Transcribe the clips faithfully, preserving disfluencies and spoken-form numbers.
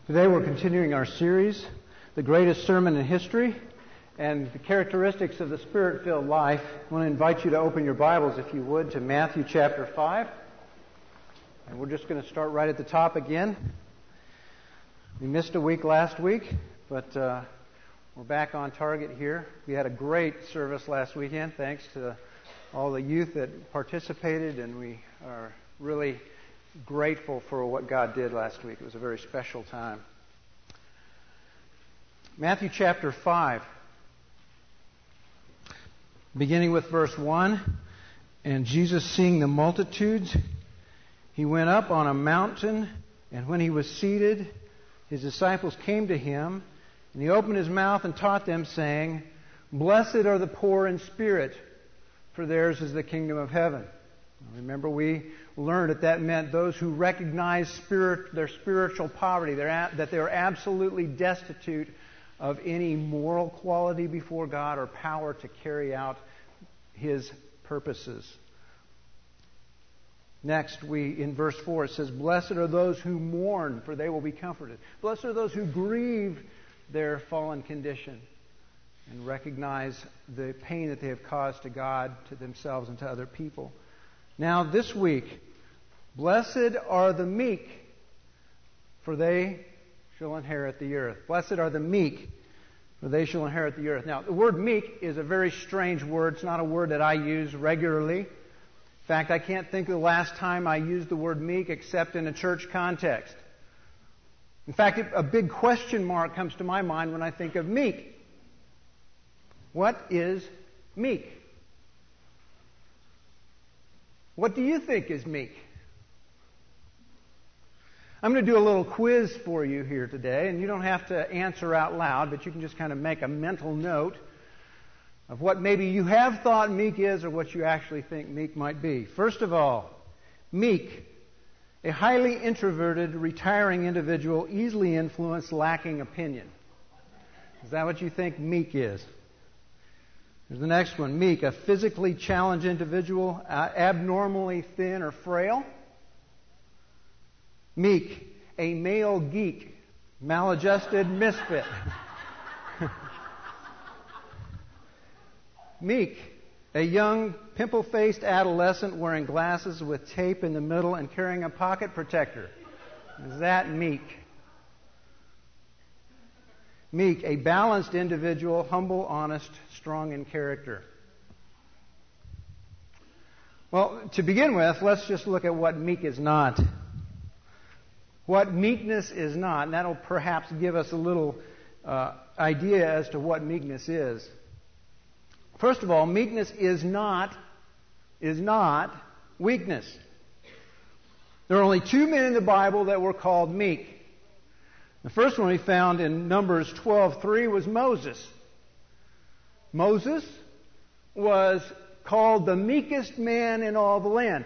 Today we're continuing our series, The Greatest Sermon in History, and the characteristics of the Spirit-filled life. I want to invite you to open your Bibles, if you would, to Matthew chapter five. And we're just going to start right at the top again. We missed a week last week, but uh, we're back on target here. We had a great service last weekend, thanks to all the youth that participated, and we are really grateful for what God did last week. It was a very special time. Matthew chapter five, beginning with verse one. And Jesus, seeing the multitudes, he went up on a mountain, and when he was seated, his disciples came to him, and he opened his mouth and taught them, saying, "Blessed are the poor in spirit, for theirs is the kingdom of heaven." Remember, we learned that that meant those who recognize spirit, their spiritual poverty, a, that they are absolutely destitute of any moral quality before God or power to carry out His purposes. Next, we in verse four it says, "Blessed are those who mourn, for they will be comforted. Blessed are those who grieve their fallen condition and recognize the pain that they have caused to God, to themselves, and to other people." Now, this week, blessed are the meek, for they shall inherit the earth. Blessed are the meek, for they shall inherit the earth. Now, the word meek is a very strange word. It's not a word that I use regularly. In fact, I can't think of the last time I used the word meek except in a church context. In fact, a big question mark comes to my mind when I think of meek. What is meek? What do you think is meek? I'm going to do a little quiz for you here today, and you don't have to answer out loud, but you can just kind of make a mental note of what maybe you have thought meek is or what you actually think meek might be. First of all, meek, a highly introverted, retiring individual, easily influenced, lacking opinion. Is that what you think meek is? Here's the next one. Meek, a physically challenged individual, uh, abnormally thin or frail. Meek, a male geek, maladjusted misfit. Meek, a young, pimple-faced adolescent wearing glasses with tape in the middle and carrying a pocket protector. Is that meek? Meek, a balanced individual, humble, honest, strong in character. Well, to begin with, let's just look at what meek is not. What meekness is not, and that'll perhaps give us a little uh, idea as to what meekness is. First of all, meekness is not, is not weakness. There are only two men in the Bible that were called meek. The first one we found in Numbers twelve three was Moses. Moses was called the meekest man in all the land.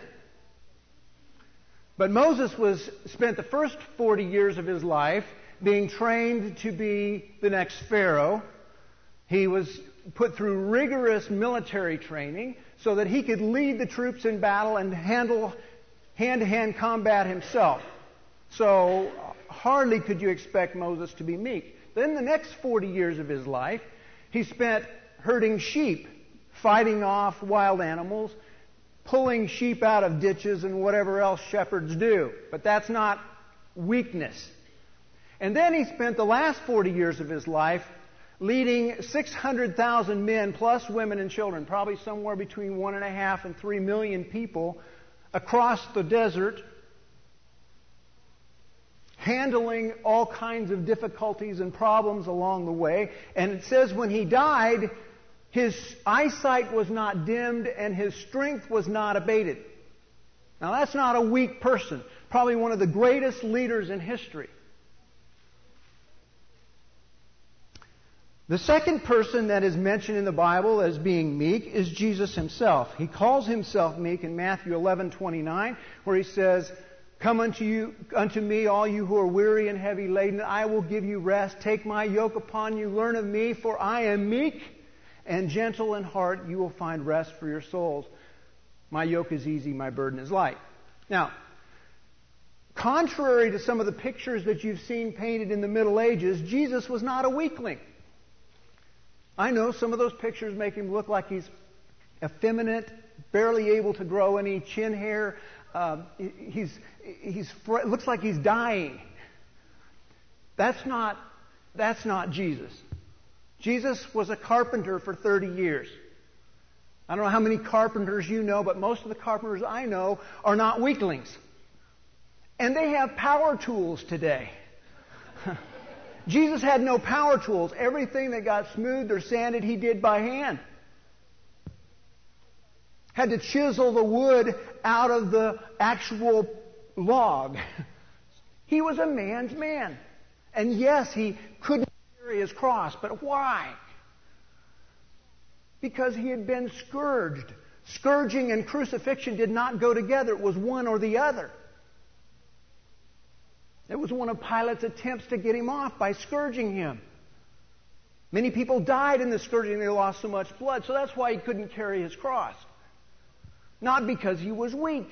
But Moses was spent the first forty years of his life being trained to be the next Pharaoh. He was put through rigorous military training so that he could lead the troops in battle and handle hand-to-hand combat himself. So hardly could you expect Moses to be meek. Then the next forty years of his life, he spent herding sheep, fighting off wild animals, pulling sheep out of ditches and whatever else shepherds do. But that's not weakness. And then he spent the last forty years of his life leading six hundred thousand men plus women and children, probably somewhere between one and a half and three million people across the desert, handling all kinds of difficulties and problems along the way. And it says when he died, his eyesight was not dimmed and his strength was not abated. Now that's not a weak person. Probably one of the greatest leaders in history. The second person that is mentioned in the Bible as being meek is Jesus himself. He calls himself meek in Matthew eleven twenty-nine, where he says, "Come unto you, unto me, all you who are weary and heavy laden, I will give you rest. Take my yoke upon you, learn of me, for I am meek and gentle in heart. You will find rest for your souls. My yoke is easy, my burden is light." Now, Contrary to some of the pictures that you've seen painted in the Middle Ages, Jesus was not a weakling. I know some of those pictures make him look like he's effeminate, barely able to grow any chin hair. Um, he's, he's, looks like he's dying. That's not, that's not Jesus. Jesus was a carpenter for thirty years. I don't know how many carpenters you know, but most of the carpenters I know are not weaklings. And they have power tools today. Jesus had no power tools. Everything that got smoothed or sanded, he did by hand. Had to chisel the wood out of the actual log. He was a man's man. And yes, he couldn't carry his cross, but why? Because he had been scourged. Scourging and crucifixion did not go together. It was one or the other. It was one of Pilate's attempts to get him off by scourging him. Many people died in the scourging. They lost so much blood. So that's why he couldn't carry his cross. Not because he was weak.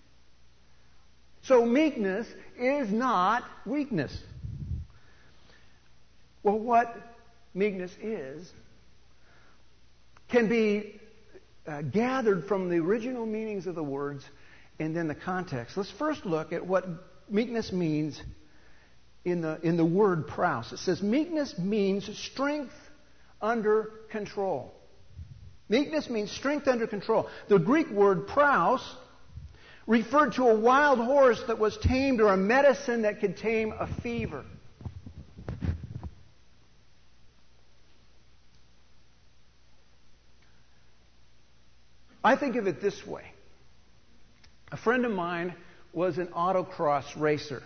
So meekness is not weakness. Well, what meekness is can be uh, gathered from the original meanings of the words and then the context. Let's first look at what meekness means in the, in the word praus. It says meekness means strength under control. Meekness means strength under control. The Greek word praus referred to a wild horse that was tamed or a medicine that could tame a fever. I think of it this way. A friend of mine was an autocross racer.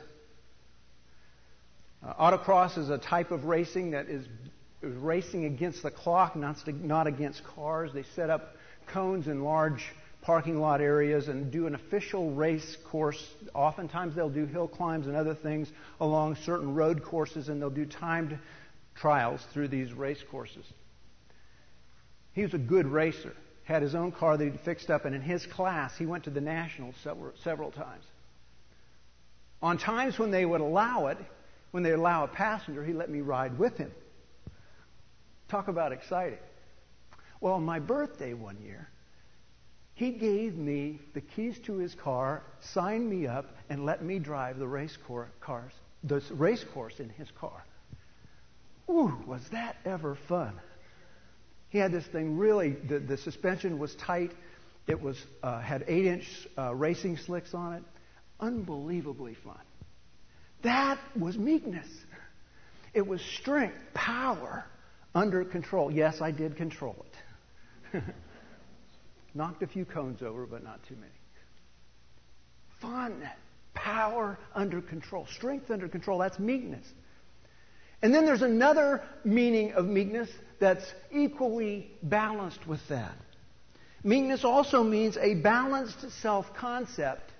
Uh, autocross is a type of racing that is, is racing against the clock, not, not against cars. They set up cones in large parking lot areas and do an official race course. Oftentimes they'll do hill climbs and other things along certain road courses, and they'll do timed trials through these race courses. He was a good racer. Had his own car that he'd fixed up, and in his class, he went to the Nationals several, several times. On times when they would allow it, when they allow a passenger, he let me ride with him. Talk about exciting. Well, on my birthday one year, he gave me the keys to his car, signed me up, and let me drive the race cor- cars, the race course in his car. Ooh, was that ever fun? He had this thing really, the, the suspension was tight. It was uh, had eight-inch uh, racing slicks on it. Unbelievably fun. That was meekness. It was strength, power, under control. Yes, I did control it. Knocked a few cones over, but not too many. Fun, power under control, strength under control. That's meekness. And then there's another meaning of meekness that's equally balanced with that. Meekness also means a balanced self-concept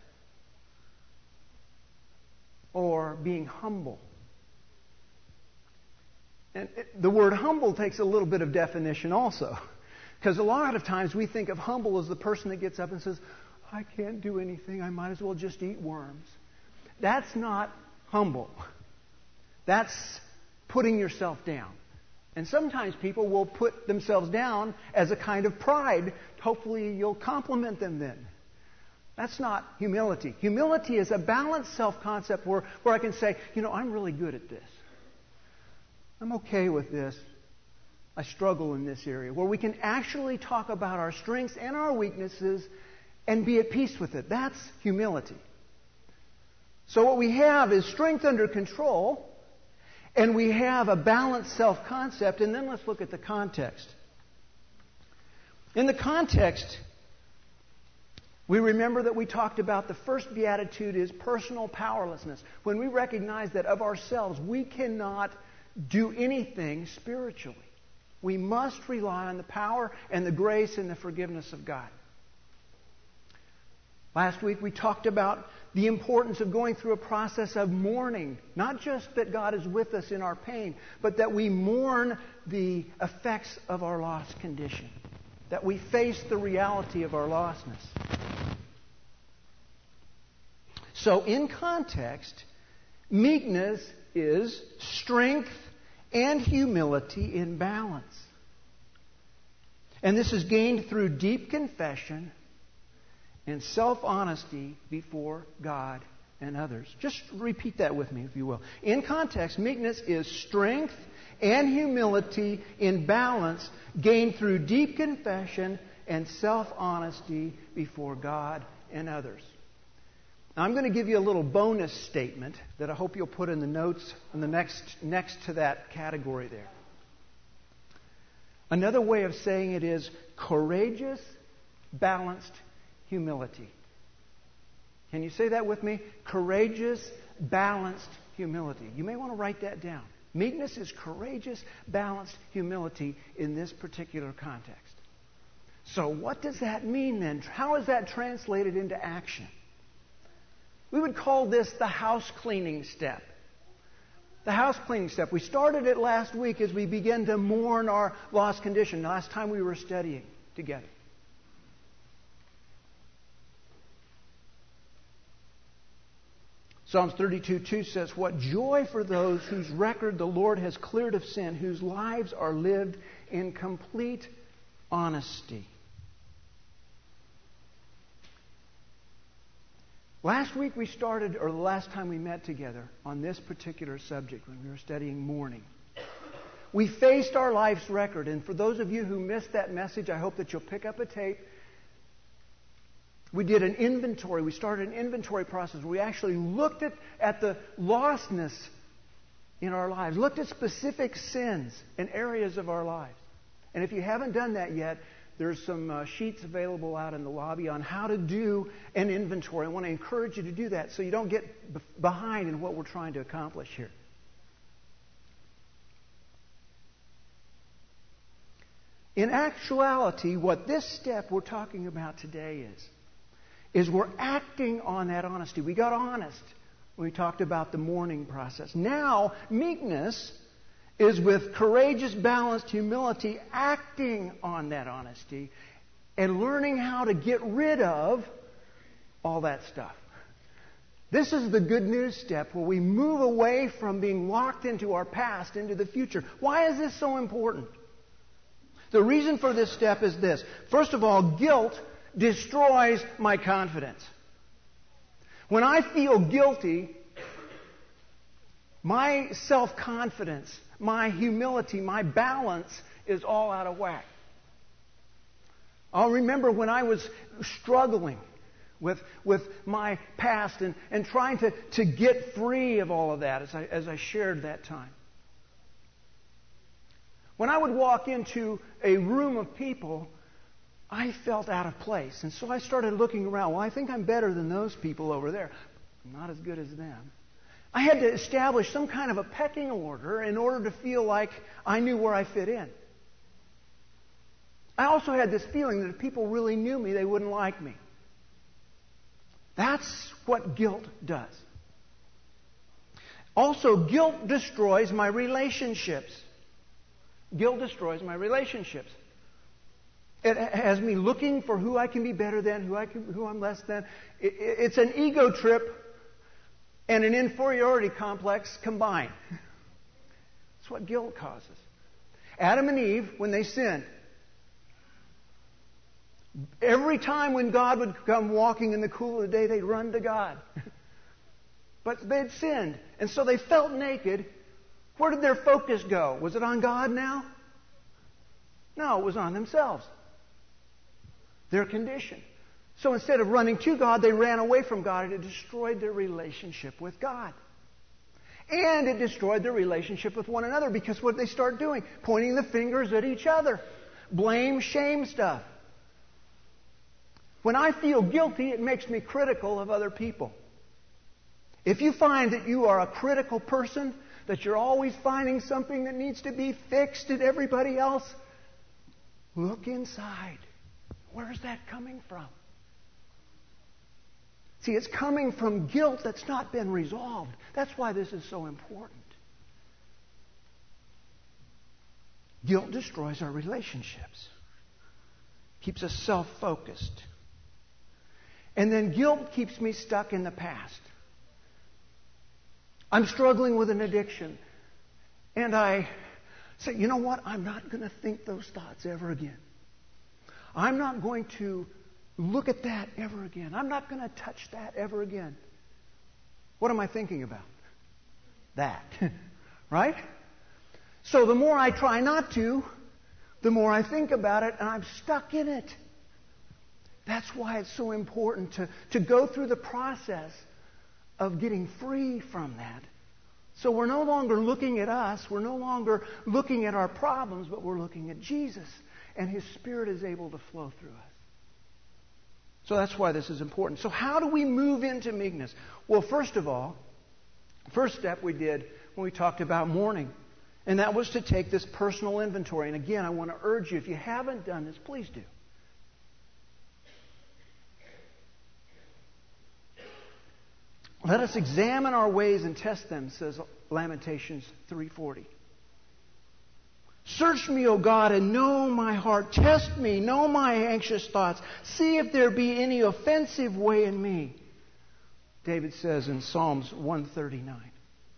or being humble. And it, the word humble takes a little bit of definition also. Because a lot of times we think of humble as the person that gets up and says, I can't do anything, I might as well just eat worms. That's not humble. That's putting yourself down. And sometimes people will put themselves down as a kind of pride. Hopefully you'll compliment them then. That's not humility. Humility is a balanced self-concept where, where I can say, you know, I'm really good at this. I'm okay with this. I struggle in this area. Where we can actually talk about our strengths and our weaknesses and be at peace with it. That's humility. So what we have is strength under control. And we have a balanced self-concept, and then let's look at the context. In the context, we remember that we talked about the first beatitude is personal powerlessness. When we recognize that of ourselves, we cannot do anything spiritually. We must rely on the power and the grace and the forgiveness of God. Last week we talked about the importance of going through a process of mourning. Not just that God is with us in our pain, but that we mourn the effects of our lost condition. That we face the reality of our lostness. So in context, meekness is strength and humility in balance. And this is gained through deep confession and self-honesty before God and others. Just repeat that with me, if you will. In context, meekness is strength and humility in balance, gained through deep confession and self-honesty before God and others. Now, I'm going to give you a little bonus statement that I hope you'll put in the notes in the next next to that category there. Another way of saying it is courageous, balanced humility. Can you say that with me? Courageous, balanced humility. You may want to write that down. Meekness is courageous, balanced humility in this particular context. So what does that mean then? How is that translated into action? We would call this the house cleaning step. The house cleaning step. We started it last week as we began to mourn our lost condition, last time we were studying together. Psalms thirty-two two says, "What joy for those whose record the Lord has cleared of sin, whose lives are lived in complete honesty." Last week we started, or the last time we met together, on this particular subject when we were studying mourning. We faced our life's record, and for those of you who missed that message, I hope that you'll pick up a tape. We did an inventory. We started an inventory process where we actually looked at, at the lostness in our lives, looked at specific sins and areas of our lives. And if you haven't done that yet, there's some uh, sheets available out in the lobby on how to do an inventory. I want to encourage you to do that so you don't get b- behind in what we're trying to accomplish here. In actuality, what this step we're talking about today is, is we're acting on that honesty. We got honest when we talked about the mourning process. Now, meekness is with courageous, balanced humility, acting on that honesty and learning how to get rid of all that stuff. This is the good news step where we move away from being locked into our past, into the future. Why is this so important? The reason for this step is this. First of all, guilt destroys my confidence. When I feel guilty, my self-confidence, my humility, my balance is all out of whack. I'll remember when I was struggling with, with my past and, and trying to, to get free of all of that as I, as I shared that time. When I would walk into a room of people, I felt out of place. And so I started looking around. Well, I think I'm better than those people over there. I'm not as good as them. I had to establish some kind of a pecking order in order to feel like I knew where I fit in. I also had this feeling that if people really knew me, they wouldn't like me. That's what guilt does. Also, guilt destroys my relationships. Guilt destroys my relationships. It has me looking for who I can be better than, who I can, who I'm less than. It's an ego trip and an inferiority complex combined. That's what guilt causes. Adam and Eve, when they sinned, every time when God would come walking in the cool of the day, they'd run to God. But they'd sinned, and so they felt naked. Where did their focus go? Was it on God now? No, it was on themselves. Their condition. So instead of running to God, they ran away from God, and it destroyed their relationship with God. And it destroyed their relationship with one another, because what did they start doing? Pointing the fingers at each other. Blame, shame stuff. When I feel guilty, it makes me critical of other people. If you find that you are a critical person, that you're always finding something that needs to be fixed in everybody else, look inside. Where's that coming from? See, it's coming from guilt that's not been resolved. That's why this is so important. Guilt destroys our relationships. Keeps us self-focused. And then guilt keeps me stuck in the past. I'm struggling with an addiction. And I say, you know what? I'm not going to think those thoughts ever again. I'm not going to look at that ever again. I'm not going to touch that ever again. What am I thinking about? That. Right? So the more I try not to, the more I think about it, and I'm stuck in it. That's why it's so important to, to go through the process of getting free from that. So we're no longer looking at us, we're no longer looking at our problems, but we're looking at Jesus, and His Spirit is able to flow through us. So that's why this is important. So how do we move into meekness? Well, first of all, first step we did when we talked about mourning, and that was to take this personal inventory. And again, I want to urge you, if you haven't done this, please do. Let us examine our ways and test them, says Lamentations three forty. Search me, O God, and know my heart. Test me, know my anxious thoughts. See if there be any offensive way in me. David says in Psalms one thirty-nine.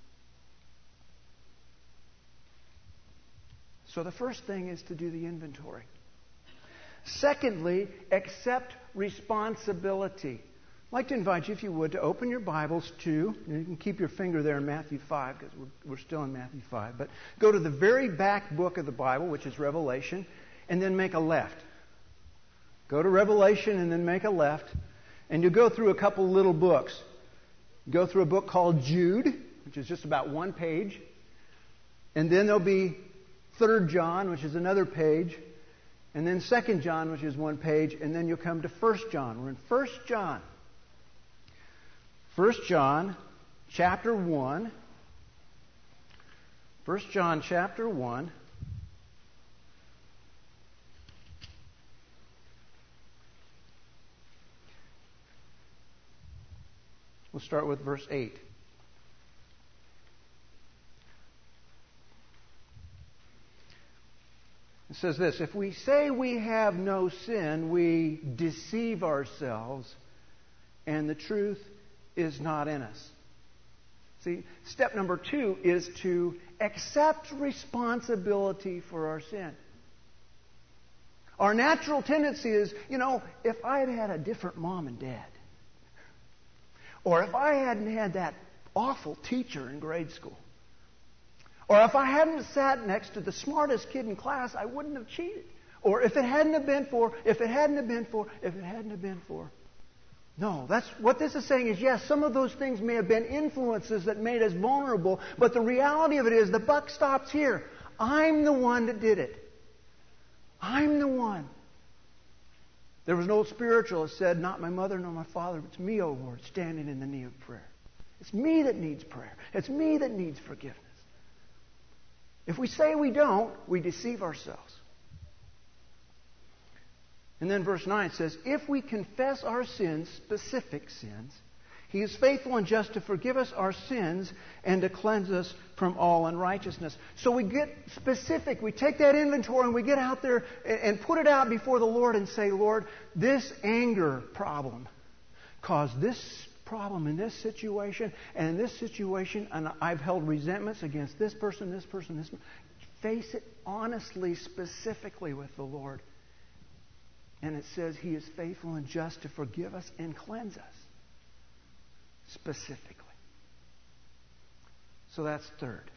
So the first thing is to do the inventory. Secondly, accept responsibility. I'd like to invite you, if you would, to open your Bibles to, and you can keep your finger there in Matthew five, because we're, we're still in Matthew five, but go to the very back book of the Bible, which is Revelation, and then make a left. Go to Revelation and then make a left, and you go through a couple little books. You go through a book called Jude, which is just about one page, and then there'll be Third John, which is another page, and then Second John, which is one page, and then you'll come to First John. We're in First John. First John chapter one. First John chapter one. We'll start with verse eight. It says this: if we say we have no sin, we deceive ourselves, and the truth is not in us. See, step number two is to accept responsibility for our sin. Our natural tendency is, you know, if I had had a different mom and dad, or if I hadn't had that awful teacher in grade school, or if I hadn't sat next to the smartest kid in class, I wouldn't have cheated. Or if it hadn't have been for, if it hadn't have been for, if it hadn't have been for. No, that's what this is saying is, yes, some of those things may have been influences that made us vulnerable, but the reality of it is the buck stops here. I'm the one that did it. I'm the one. There was an old spiritual that said, not my mother nor my father, but it's me, O Lord, standing in the need of prayer. It's me that needs prayer. It's me that needs forgiveness. If we say we don't, we deceive ourselves. And then verse nine says, if we confess our sins, specific sins, He is faithful and just to forgive us our sins and to cleanse us from all unrighteousness. So we get specific. We take that inventory and we get out there and put it out before the Lord and say, Lord, this anger problem caused this problem in this situation, and in this situation, and I've held resentments against this person, this person, this person. Face it honestly, specifically with the Lord. And it says He is faithful and just to forgive us and cleanse us. Specifically. So that's third.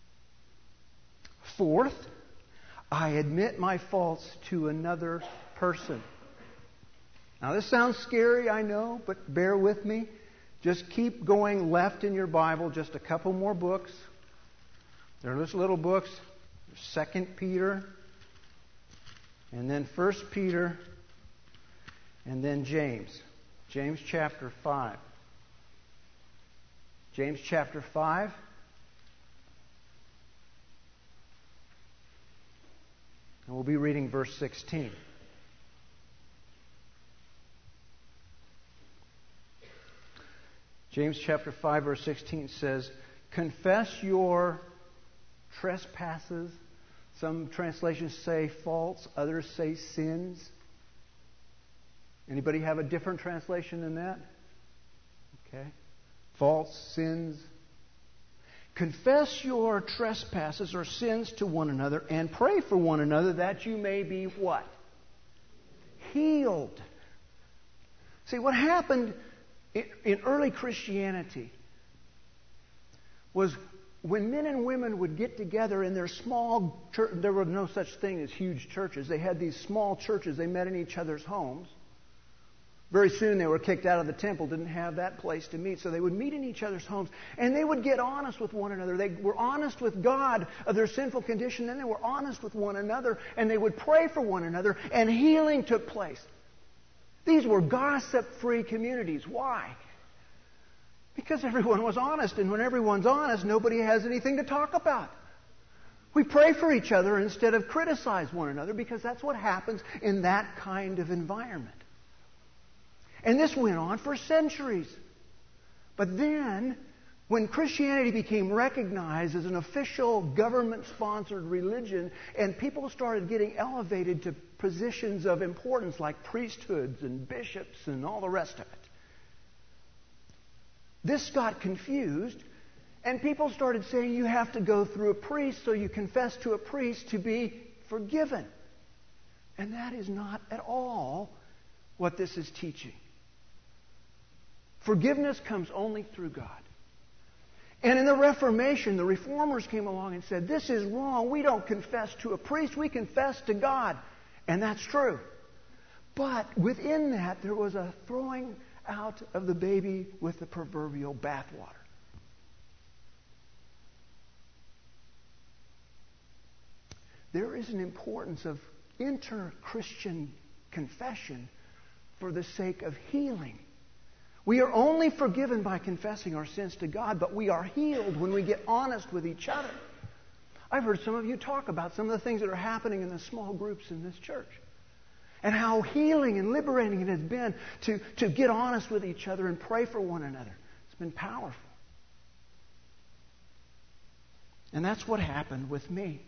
Fourth, I admit my faults to another person. Now this sounds scary, I know, but bear with me. Just keep going left in your Bible, just a couple more books. They're just little books. Second Peter, and then First Peter, and then James. James chapter five. James chapter five. And we'll be reading verse sixteen. James chapter five, verse sixteen says, confess your trespasses. Some translations say faults, others say sins. Anybody have a different translation than that? Okay. False sins. Confess your trespasses or sins to one another and pray for one another that you may be what? Healed. See, what happened in, in early Christianity was when men and women would get together in their small church, there was no such thing as huge churches. They had these small churches. They met in each other's homes. Very soon they were kicked out of the temple, didn't have that place to meet. So they would meet in each other's homes, and they would get honest with one another. They were honest with God of their sinful condition, and they were honest with one another, and they would pray for one another, and healing took place. These were gossip-free communities. Why? Because everyone was honest, and when everyone's honest, nobody has anything to talk about. We pray for each other instead of criticize one another, because that's what happens in that kind of environment. And this went on for centuries. But then, when Christianity became recognized as an official government-sponsored religion, and people started getting elevated to positions of importance like priesthoods and bishops and all the rest of it, this got confused, and people started saying you have to go through a priest, so you confess to a priest to be forgiven. And that is not at all what this is teaching. Forgiveness comes only through God. And in the Reformation, the Reformers came along and said, this is wrong. We don't confess to a priest. We confess to God. And that's true. But within that, there was a throwing out of the baby with the proverbial bathwater. There is an importance of inter-Christian confession for the sake of healing. We are only forgiven by confessing our sins to God, but we are healed when we get honest with each other. I've heard some of you talk about some of the things that are happening in the small groups in this church, and how healing and liberating it has been to, to get honest with each other and pray for one another. It's been powerful. And that's what happened with me.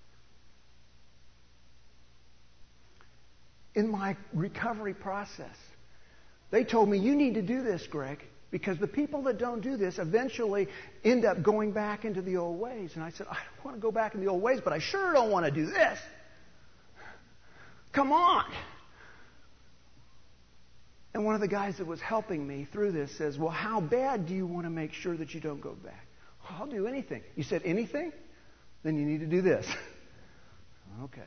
In my recovery process, they told me, you need to do this, Greg, because the people that don't do this eventually end up going back into the old ways. And I said, I don't want to go back in the old ways, but I sure don't want to do this. Come on. And one of the guys that was helping me through this says, well, how bad do you want to make sure that you don't go back? Well, I'll do anything. You said anything? Then you need to do this. Okay.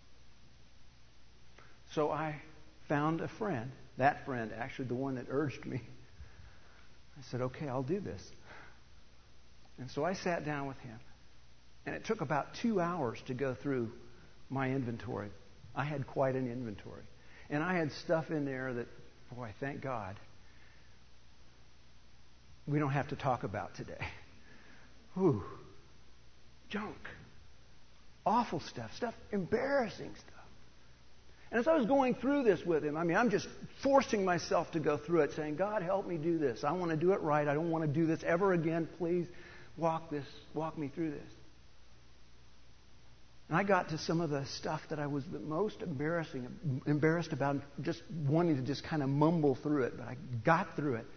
So I found a friend. That friend, actually the one that urged me. I said, okay, I'll do this. And so I sat down with him. And it took about two hours to go through my inventory. I had quite an inventory. And I had stuff in there that, boy, thank God, we don't have to talk about today. Whew. Junk. Awful stuff. Stuff, embarrassing stuff. And as I was going through this with him, I mean, I'm just forcing myself to go through it, saying, God, help me do this. I want to do it right. I don't want to do this ever again. Please walk this, walk me through this. And I got to some of the stuff that I was the most embarrassing, embarrassed about, just wanting to just kind of mumble through it. But I got through it.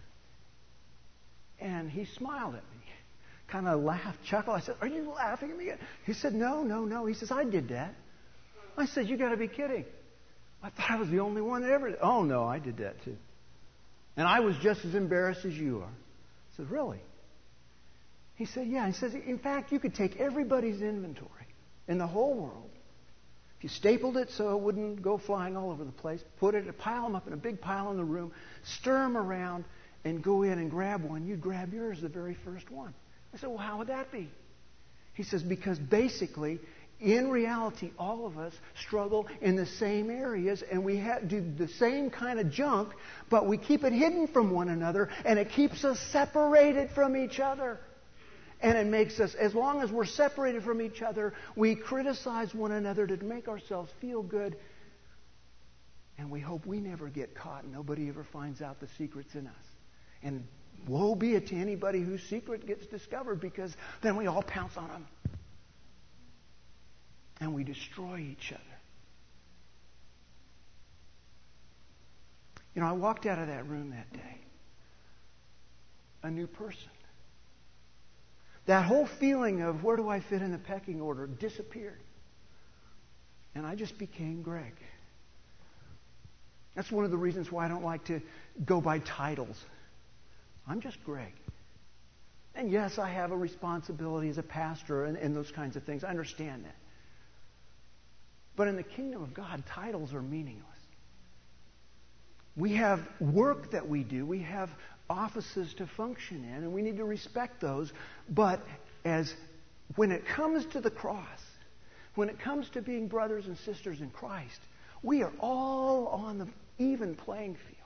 And he smiled at me, kind of laughed, chuckled. I said, are you laughing at me? He said, no, no, no. He says, I did that. I said, you got to be kidding. I thought I was the only one that ever did. Oh, no, I did that too. And I was just as embarrassed as you are. I said, really? He said, yeah. He says, in fact, you could take everybody's inventory in the whole world. If you stapled it so it wouldn't go flying all over the place, put it, pile them up in a big pile in the room, stir them around, and go in and grab one. You'd grab yours, the very first one. I said, well, how would that be? He says, because basically, in reality, all of us struggle in the same areas, and we have, do the same kind of junk, but we keep it hidden from one another, and it keeps us separated from each other. And it makes us, as long as we're separated from each other, we criticize one another to make ourselves feel good, and we hope we never get caught and nobody ever finds out the secrets in us. And woe be it to anybody whose secret gets discovered, because then we all pounce on them. And we destroy each other. You know, I walked out of that room that day a new person. That whole feeling of where do I fit in the pecking order disappeared. And I just became Greg. That's one of the reasons why I don't like to go by titles. I'm just Greg. And yes, I have a responsibility as a pastor and, and those kinds of things. I understand that. But in the kingdom of God, titles are meaningless. We have work that we do. We have offices to function in, and we need to respect those. But as when it comes to the cross, when it comes to being brothers and sisters in Christ, we are all on the even playing field.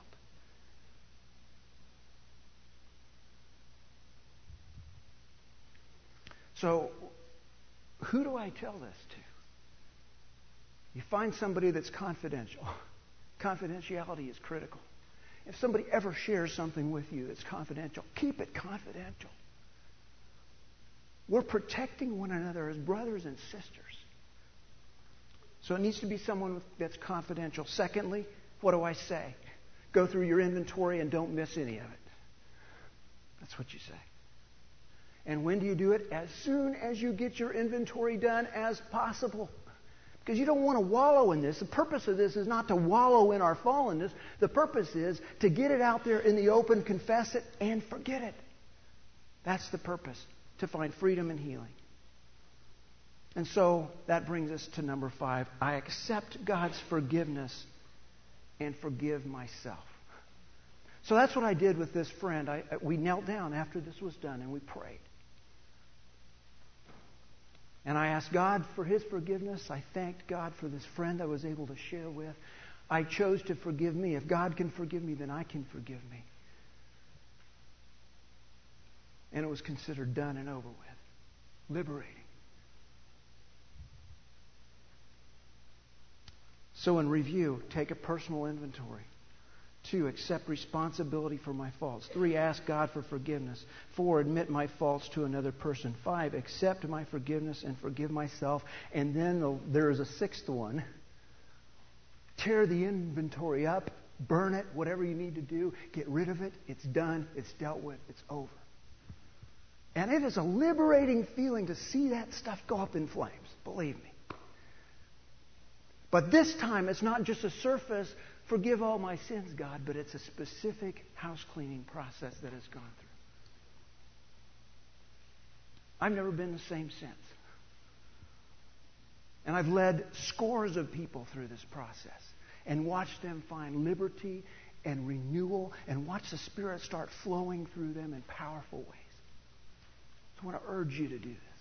So, who do I tell this to? You find somebody that's confidential. Confidentiality is critical. If somebody ever shares something with you that's confidential, keep it confidential. We're protecting one another as brothers and sisters. So it needs to be someone that's confidential. Secondly, what do I say? Go through your inventory and don't miss any of it. That's what you say. And when do you do it? As soon as you get your inventory done as possible. Because you don't want to wallow in this. The purpose of this is not to wallow in our fallenness. The purpose is to get it out there in the open, confess it, and forget it. That's the purpose, to find freedom and healing. And so that brings us to number five. I accept God's forgiveness and forgive myself. So that's what I did with this friend. I, we knelt down after this was done and we prayed. And I asked God for His forgiveness. I thanked God for this friend I was able to share with. I chose to forgive me. If God can forgive me, then I can forgive me. And it was considered done and over with. Liberating. So in review, take a personal inventory. Two, accept responsibility for my faults. Three, ask God for forgiveness. Four, admit my faults to another person. Five, accept my forgiveness and forgive myself. And then the, there is a sixth one. Tear the inventory up, burn it, whatever you need to do. Get rid of it. It's done. It's dealt with. It's over. And it is a liberating feeling to see that stuff go up in flames. Believe me. But this time, it's not just a surface, forgive all my sins, God, but it's a specific house cleaning process that has gone through. I've never been the same since. And I've led scores of people through this process and watched them find liberty and renewal and watch the Spirit start flowing through them in powerful ways. So I want to urge you to do this.